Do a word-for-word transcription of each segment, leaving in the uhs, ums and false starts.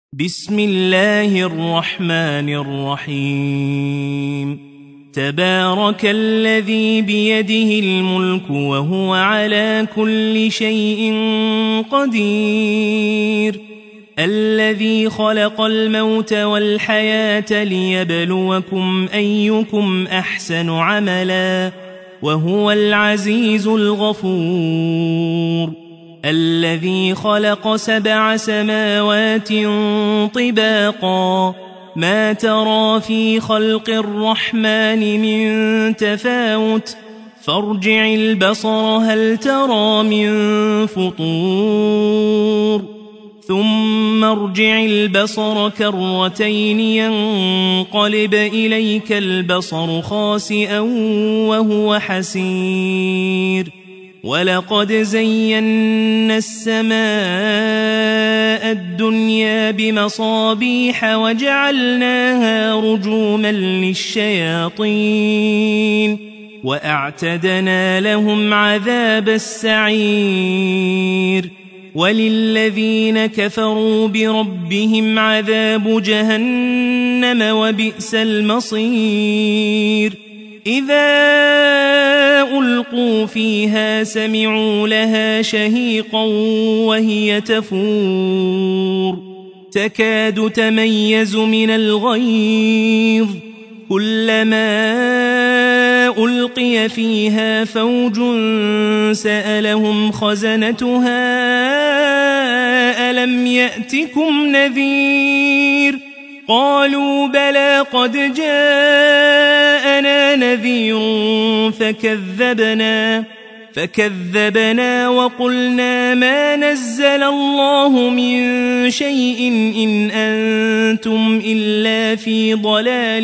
بسم الله الرحمن الرحيم تبارك الذي بيده الملك وهو على كل شيء قدير الذي خلق الموت والحياة ليبلوكم أيكم أحسن عملا وهو العزيز الغفور الذي خلق سبع سماوات طباقا ما ترى في خلق الرحمن من تفاوت فارجع البصر هل ترى من فطور ثم ارجع البصر كرتين ينقلب إليك البصر خاسئا وهو حسير ولقد زينا السماء الدنيا بمصابيح وجعلناها رجوما للشياطين وأعتدنا لهم عذاب السعير وللذين كفروا بربهم عذاب جهنم وبئس المصير إذا ألقوا فيها سمعوا لها شهيقا وهي تفور تكاد تميز من الغيظ كلما ألقي فيها فوج سألهم خزنتها ألم يأتكم نذير قالوا بلى قد جاءنا نذير فكذبنا فكذبنا وقلنا ما نزل الله من شيء إن أنتم إلا في ضلال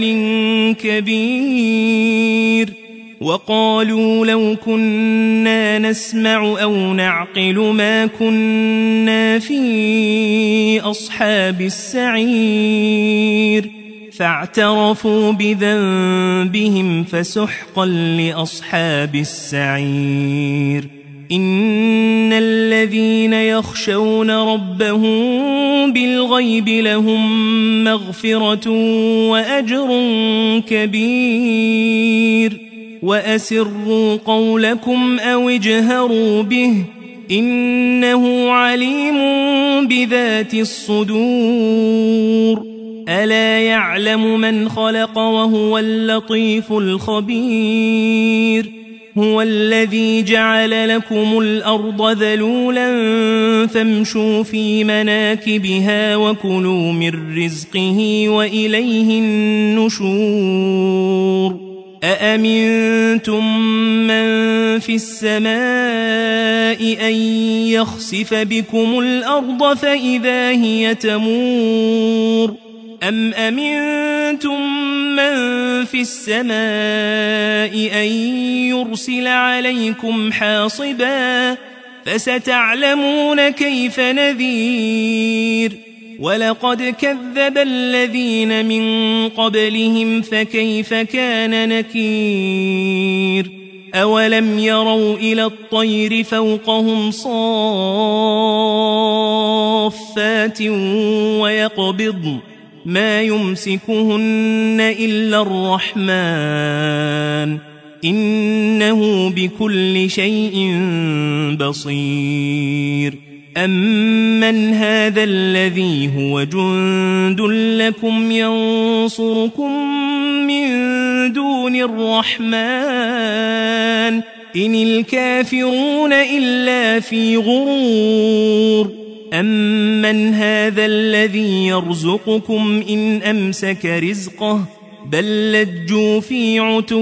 كبير وقالوا لو كنا نسمع أو نعقل ما كنا في أصحاب السعير فاعترفوا بذنبهم فسحقا لأصحاب السعير إن الذين يخشون ربهم بالغيب لهم مغفرة وأجر كبير وأسروا قولكم أو اجهروا به إنه عليم بذات الصدور ألا يعلم من خلق وهو اللطيف الخبير هو الذي جعل لكم الأرض ذلولا فامشوا في مناكبها وكلوا من رزقه وإليه النشور أأمنتم من في السماء أن يخسف بكم الأرض فإذا هي تمور أم أمنتم من في السماء أن يرسل عليكم حاصبا فستعلمون كيف نذير ولقد كذب الذين من قبلهم فكيف كان نكير أولم يروا إلى الطير فوقهم صافات ويقبضن ما يمسكهن إلا الرحمن إنه بكل شيء بصير أمن هذا الذي هو جند لكم ينصركم من دون الرحمن إن الكافرون إلا في غرور أمن هذا الذي يرزقكم إن أمسك رزقه بل لجوا في عتو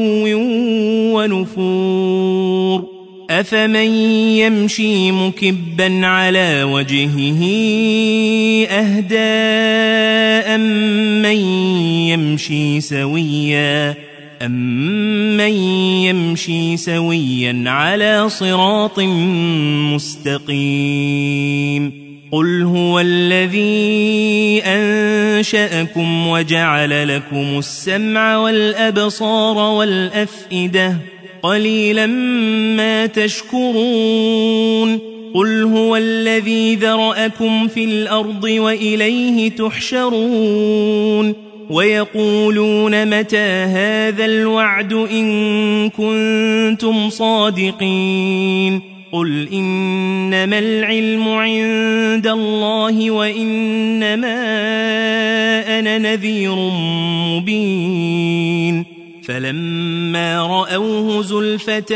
ونفور أفمن يمشي مكبا على وجهه أهدى أمن يمشي سويا أمن يمشي سويا على صراط مستقيم قل هو الذي أنشأكم وجعل لكم السمع والأبصار والأفئدة قليلا ما تشكرون قل هو الذي ذرأكم في الأرض وإليه تحشرون ويقولون متى هذا الوعد إن كنتم صادقين قل إنما العلم عند الله وإنما أنا نذير مبين فلما رأوه زلفة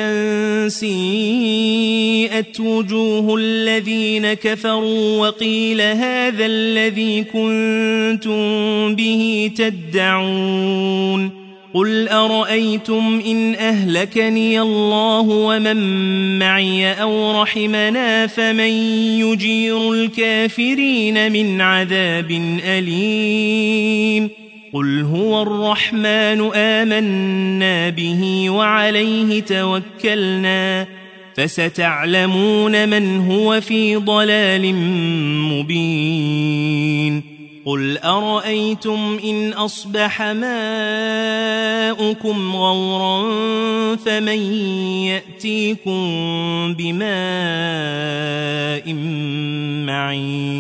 سيئت وجوه الذين كفروا وقيل هذا الذي كنتم به تدعون قل أرأيتم إن أهلكني الله ومن معي أو رحمنا فمن يجير الكافرين من عذاب أليم قل هو الرحمن آمنا به وعليه توكلنا فستعلمون من هو في ضلال مبين قل أرأيتم إن أصبح ماؤكم غورا فمن يأتيكم بماء معين